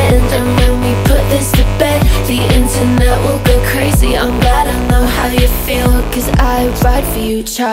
end. And when we put this to bed, the internet will go crazy. I'm glad I know how you feel, 'cause I ride for you, child.